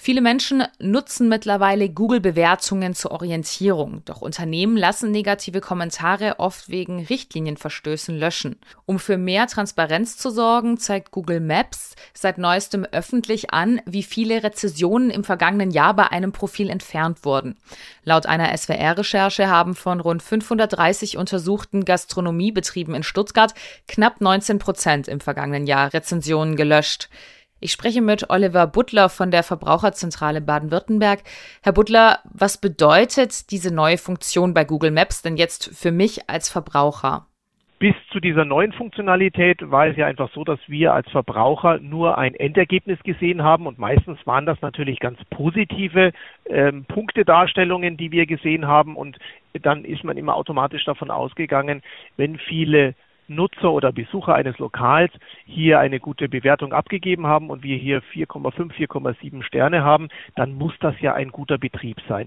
Viele Menschen nutzen mittlerweile Google-Bewertungen zur Orientierung. Doch Unternehmen lassen negative Kommentare oft wegen Richtlinienverstößen löschen. Um für mehr Transparenz zu sorgen, zeigt Google Maps seit neuestem öffentlich an, wie viele Rezessionen im vergangenen Jahr bei einem Profil entfernt wurden. Laut einer SWR-Recherche haben von rund 530 untersuchten Gastronomiebetrieben in Stuttgart knapp 19% im vergangenen Jahr Rezensionen gelöscht. Ich spreche mit Oliver Butler von der Verbraucherzentrale Baden-Württemberg. Herr Butler, was bedeutet diese neue Funktion bei Google Maps denn jetzt für mich als Verbraucher? Bis zu dieser neuen Funktionalität war es ja einfach so, dass wir als Verbraucher nur ein Endergebnis gesehen haben und meistens waren das natürlich ganz positive Punktedarstellungen, die wir gesehen haben und dann ist man immer automatisch davon ausgegangen, wenn viele Nutzer oder Besucher eines Lokals hier eine gute Bewertung abgegeben haben und wir hier 4,5, 4,7 Sterne haben, dann muss das ja ein guter Betrieb sein.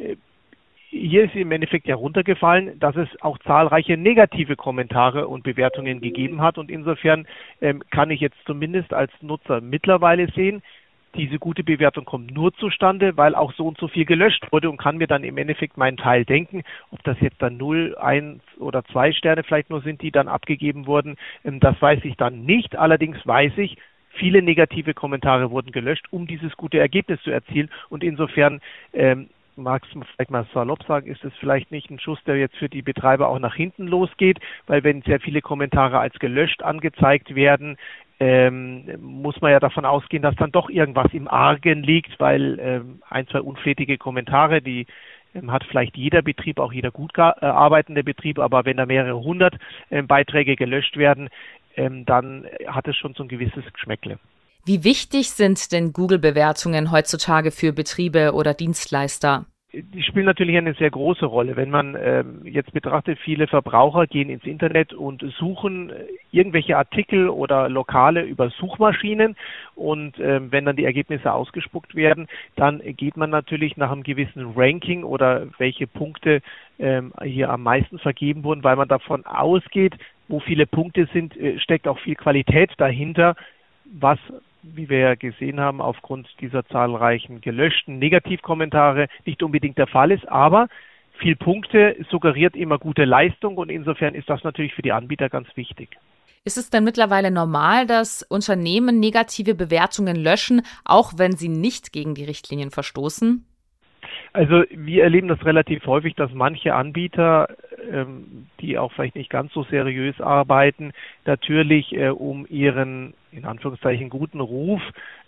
Hier ist im Endeffekt ja runtergefallen, dass es auch zahlreiche negative Kommentare und Bewertungen gegeben hat und insofern kann ich jetzt zumindest als Nutzer mittlerweile sehen, diese gute Bewertung kommt nur zustande, weil auch so und so viel gelöscht wurde und kann mir dann im Endeffekt meinen Teil denken, ob das jetzt dann 0, 1 oder 2 Sterne vielleicht nur sind, die dann abgegeben wurden, das weiß ich dann nicht. Allerdings weiß ich, viele negative Kommentare wurden gelöscht, um dieses gute Ergebnis zu erzielen und insofern magst du vielleicht mal salopp sagen, ist es vielleicht nicht ein Schuss, der jetzt für die Betreiber auch nach hinten losgeht, weil wenn sehr viele Kommentare als gelöscht angezeigt werden, muss man ja davon ausgehen, dass dann doch irgendwas im Argen liegt, weil ein, zwei unflätige Kommentare, die hat vielleicht jeder Betrieb, auch jeder gut arbeitende Betrieb, aber wenn da mehrere hundert Beiträge gelöscht werden, dann hat es schon so ein gewisses Geschmäckle. Wie wichtig sind denn Google-Bewertungen heutzutage für Betriebe oder Dienstleister? Die spielen natürlich eine sehr große Rolle. Wenn man jetzt betrachtet, viele Verbraucher gehen ins Internet und suchen irgendwelche Artikel oder Lokale über Suchmaschinen und wenn dann die Ergebnisse ausgespuckt werden, dann geht man natürlich nach einem gewissen Ranking oder welche Punkte hier am meisten vergeben wurden, weil man davon ausgeht, wo viele Punkte sind, steckt auch viel Qualität dahinter, was, wie wir ja gesehen haben, aufgrund dieser zahlreichen gelöschten Negativkommentare nicht unbedingt der Fall ist, aber viel Punkte suggeriert immer gute Leistung und insofern ist das natürlich für die Anbieter ganz wichtig. Ist es denn mittlerweile normal, dass Unternehmen negative Bewertungen löschen, auch wenn sie nicht gegen die Richtlinien verstoßen? Also wir erleben das relativ häufig, dass manche Anbieter, die auch vielleicht nicht ganz so seriös arbeiten, natürlich um ihren, in Anführungszeichen, guten Ruf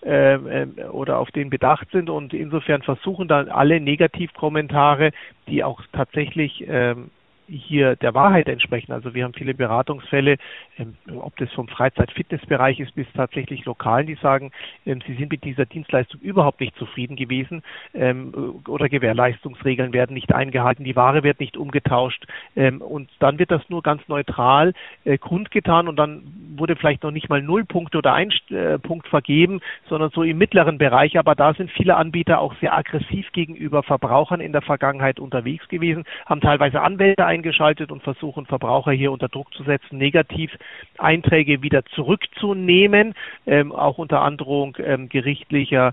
oder auf den bedacht sind und insofern versuchen dann alle Negativkommentare, die auch tatsächlich hier der Wahrheit entsprechen. Also wir haben viele Beratungsfälle, ob das vom Freizeit-Fitnessbereich ist bis tatsächlich Lokalen, die sagen, sie sind mit dieser Dienstleistung überhaupt nicht zufrieden gewesen oder Gewährleistungsregeln werden nicht eingehalten, die Ware wird nicht umgetauscht und dann wird das nur ganz neutral kundgetan und dann wurde vielleicht noch nicht mal 0 Punkte oder 1 Punkt vergeben, sondern so im mittleren Bereich. Aber da sind viele Anbieter auch sehr aggressiv gegenüber Verbrauchern in der Vergangenheit unterwegs gewesen, haben teilweise Anwälte eingeschaltet und versuchen, Verbraucher hier unter Druck zu setzen, Negativ-Einträge wieder zurückzunehmen, auch unter Androhung gerichtlicher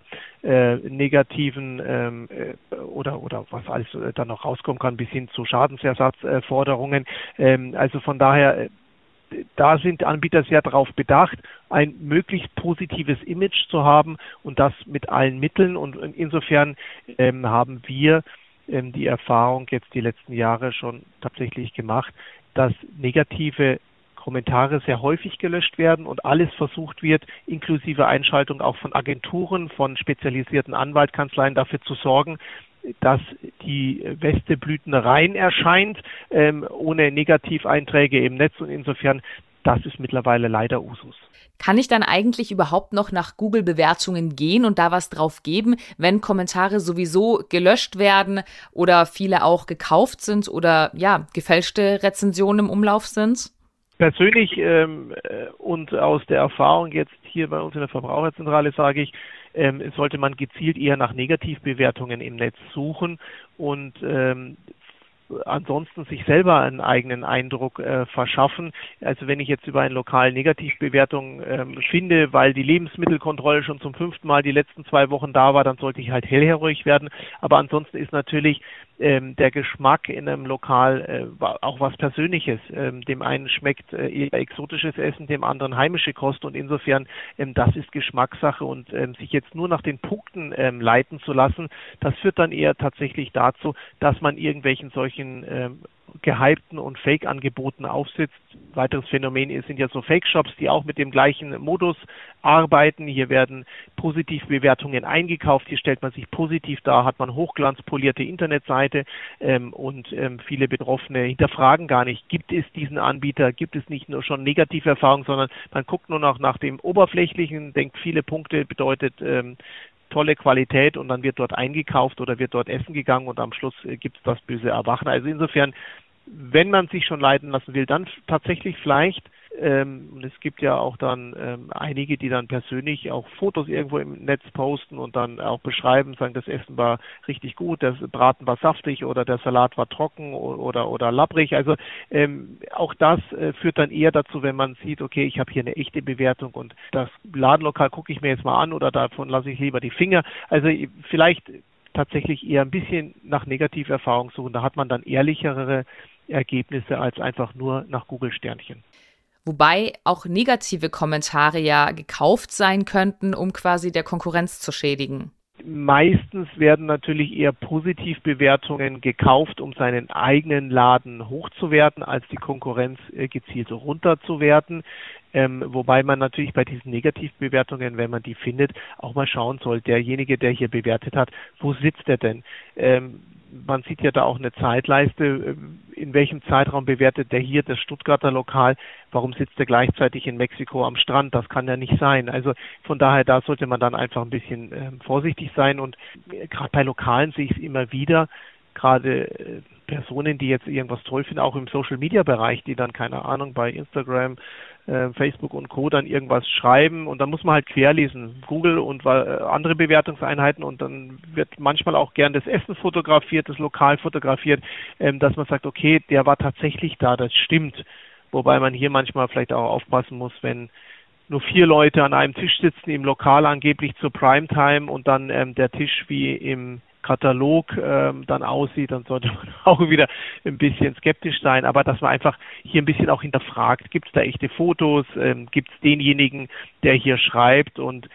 negativen oder was alles dann noch rauskommen kann, bis hin zu Schadensersatzforderungen. Also von daher, da sind Anbieter sehr darauf bedacht, ein möglichst positives Image zu haben und das mit allen Mitteln. Und insofern haben wir die Erfahrung jetzt die letzten Jahre schon tatsächlich gemacht, dass negative Kommentare sehr häufig gelöscht werden und alles versucht wird, inklusive Einschaltung auch von Agenturen, von spezialisierten Anwaltskanzleien dafür zu sorgen, dass die Weste blütenrein erscheint, ohne Negativeinträge im Netz und insofern, das ist mittlerweile leider Usus. Kann ich dann eigentlich überhaupt noch nach Google-Bewertungen gehen und da was drauf geben, wenn Kommentare sowieso gelöscht werden oder viele auch gekauft sind oder ja, gefälschte Rezensionen im Umlauf sind? Persönlich und aus der Erfahrung jetzt hier bei uns in der Verbraucherzentrale sage ich, sollte man gezielt eher nach Negativbewertungen im Netz suchen und ansonsten sich selber einen eigenen Eindruck verschaffen. Also wenn ich jetzt über eine lokale Negativbewertung finde, weil die Lebensmittelkontrolle schon zum 5. Mal die letzten 2 Wochen da war, dann sollte ich halt hellhörig werden. Aber ansonsten ist natürlich der Geschmack in einem Lokal auch was Persönliches. Dem einen schmeckt eher exotisches Essen, dem anderen heimische Kost, und insofern das ist Geschmackssache, und sich jetzt nur nach den Punkten leiten zu lassen, das führt dann eher tatsächlich dazu, dass man irgendwelchen solchen gehypten und Fake-Angeboten aufsitzt. Weiteres Phänomen sind ja so Fake-Shops, die auch mit dem gleichen Modus arbeiten. Hier werden Positivbewertungen eingekauft, hier stellt man sich positiv dar, hat man hochglanzpolierte Internetseite und viele Betroffene hinterfragen gar nicht, gibt es diesen Anbieter, gibt es nicht nur schon negative Erfahrungen, sondern man guckt nur noch nach dem Oberflächlichen, denkt, viele Punkte bedeutet tolle Qualität, und dann wird dort eingekauft oder wird dort essen gegangen und am Schluss gibt es das böse Erwachen. Also insofern, wenn man sich schon leiten lassen will, dann tatsächlich vielleicht, und es gibt ja auch dann einige, die dann persönlich auch Fotos irgendwo im Netz posten und dann auch beschreiben, sagen, das Essen war richtig gut, der Braten war saftig oder der Salat war trocken oder labbrig. Also auch das führt dann eher dazu, wenn man sieht, okay, ich habe hier eine echte Bewertung und das Ladenlokal gucke ich mir jetzt mal an oder davon lasse ich lieber die Finger. Also vielleicht tatsächlich eher ein bisschen nach Negativerfahrung suchen. Da hat man dann ehrlichere Ergebnisse als einfach nur nach Google-Sternchen. Wobei auch negative Kommentare ja gekauft sein könnten, um quasi der Konkurrenz zu schädigen. Meistens werden natürlich eher Positivbewertungen gekauft, um seinen eigenen Laden hochzuwerten, als die Konkurrenz gezielt runterzuwerten. Wobei man natürlich bei diesen Negativbewertungen, wenn man die findet, auch mal schauen soll, derjenige, der hier bewertet hat, wo sitzt er denn? Man sieht ja da auch eine Zeitleiste, in welchem Zeitraum bewertet der hier das Stuttgarter Lokal, warum sitzt er gleichzeitig in Mexiko am Strand, das kann ja nicht sein. Also von daher, da sollte man dann einfach ein bisschen vorsichtig sein, und gerade bei Lokalen sehe ich es immer wieder, gerade Personen, die jetzt irgendwas toll finden, auch im Social-Media-Bereich, die dann, keine Ahnung, bei Instagram, Facebook und Co. dann irgendwas schreiben, und dann muss man halt querlesen, Google und andere Bewertungseinheiten, und dann wird manchmal auch gern das Essen fotografiert, das Lokal fotografiert, dass man sagt, okay, der war tatsächlich da, das stimmt. Wobei man hier manchmal vielleicht auch aufpassen muss, wenn nur 4 Leute an einem Tisch sitzen im Lokal angeblich zur Primetime und dann der Tisch wie im Katalog dann aussieht, dann sollte man auch wieder ein bisschen skeptisch sein, aber dass man einfach hier ein bisschen auch hinterfragt, gibt es da echte Fotos, gibt es denjenigen, der hier schreibt, und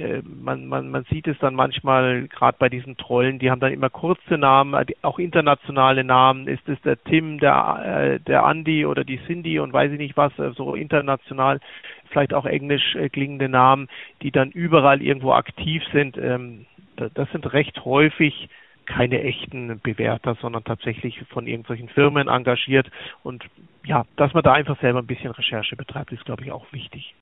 man sieht es dann manchmal, gerade bei diesen Trollen, die haben dann immer kurze Namen, auch internationale Namen, ist es der Tim, der Andi oder die Cindy und weiß ich nicht was, so international, vielleicht auch englisch klingende Namen, die dann überall irgendwo aktiv sind. Das sind recht häufig keine echten Bewerter, sondern tatsächlich von irgendwelchen Firmen engagiert. Und ja, dass man da einfach selber ein bisschen Recherche betreibt, ist, glaube ich, auch wichtig.